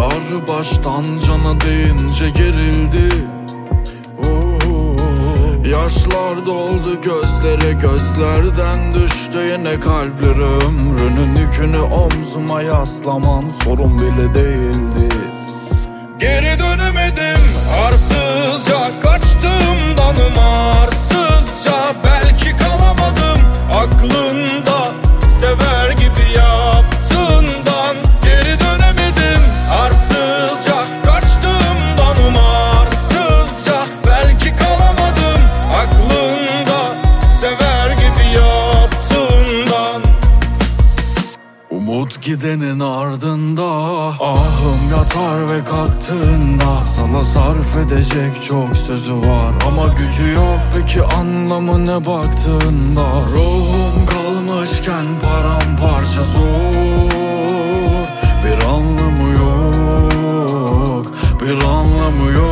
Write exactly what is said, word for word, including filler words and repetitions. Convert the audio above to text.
Yar baştan cana deyince gerildi. Yaşlar doldu gözlere, gözlerden düştü yine kalpleri. Ömrünün yükünü omzuma yaslaman sorun bile değildi. Geri dönemedim arsızca, kaçtığımdan umarsızca. Belki kalamadım aklında, sever gibi yaptığından. Geri dönemedim arsızca, kaçtığımdan umarsızca. Belki kalamadım aklında, sever gibi yaptığından. Umut gidenin ardında, ahım yatar ve kalktığında. Sana sarf edecek çok sözü var ama gücü yok, peki anlamı ne baktığında? Ruhum kalmışken paramparça zor, bir anlamı yok, bir anlamı yok.